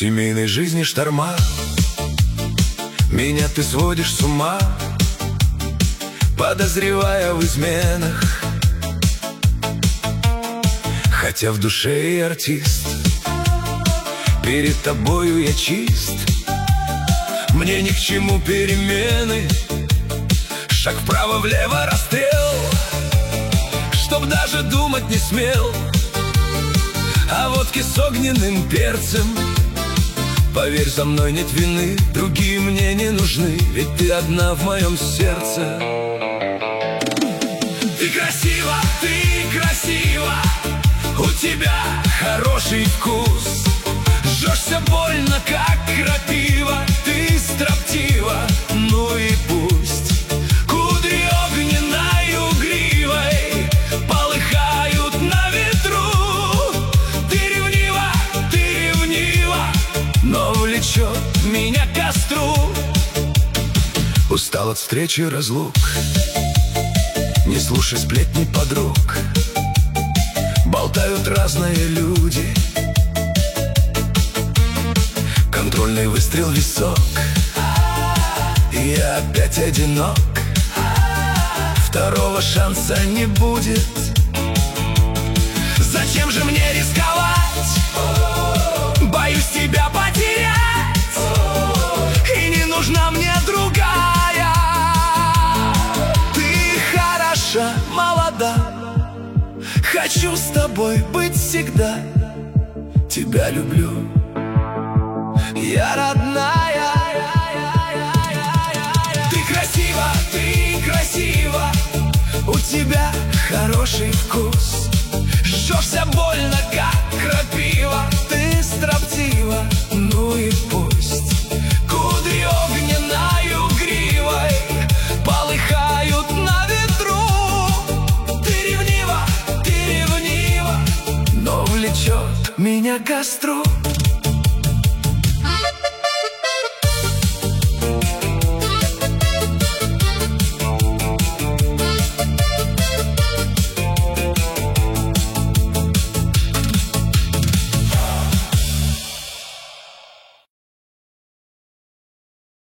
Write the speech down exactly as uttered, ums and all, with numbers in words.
семейной жизни шторма. Меня ты сводишь с ума, подозревая в изменах. Хотя в душе и артист, перед тобою я чист. Мне ни к чему перемены, шаг вправо-влево расстрел, чтоб даже думать не смел о водке с огненным перцем. Поверь, за мной нет вины, другие мне не нужны, ведь ты одна в моем сердце. Ты красива, ты красива, у тебя хороший вкус. Жжешься больно, как крапива, ты строптива, ну и пусть. Кудри огненною гривой полыхают на ветру. Ты ревнива, ты ревнива, но влечет меня к костру. Устал от встречи и разлук, не слушай сплетни подруг. Болтают разные люди, контрольный выстрел в висок, и я опять одинок. Второго шанса не будет. Зачем же мне рисковать? Боюсь тебя потерять, и не нужна мне другая. Ты хороша, молода, хочу с тобой быть всегда. Тебя люблю, я родная. Ты красива, ты красива, у тебя хороший вкус. Жжешься больно, как крапива, ты строптива, ну и пусть. Кудри огненною гривой полыхают на ветру. Ты ревнива, ты ревнива, но влечет меня к костру.